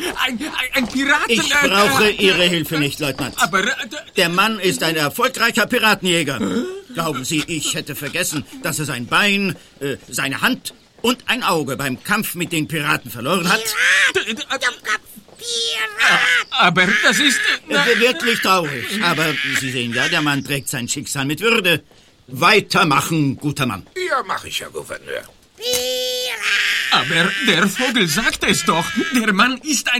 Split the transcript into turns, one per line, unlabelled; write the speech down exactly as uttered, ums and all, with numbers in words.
ein, ein, ein Piraten...
Ich brauche äh, Ihre Hilfe nicht, Leutnant.
Aber... Äh,
Der Mann ist ein erfolgreicher Piratenjäger. Glauben Sie, ich hätte vergessen, dass er sein Bein, äh, seine Hand und ein Auge beim Kampf mit den Piraten verloren hat?
Pirat! Pirat!
Aber das ist...
Äh, wirklich traurig. Aber Sie sehen ja, der Mann trägt sein Schicksal mit Würde. Weitermachen, guter Mann.
Ja, mach ich, Herr Gouverneur.
Pirat!
Aber der Vogel sagt es doch. Der Mann ist ein...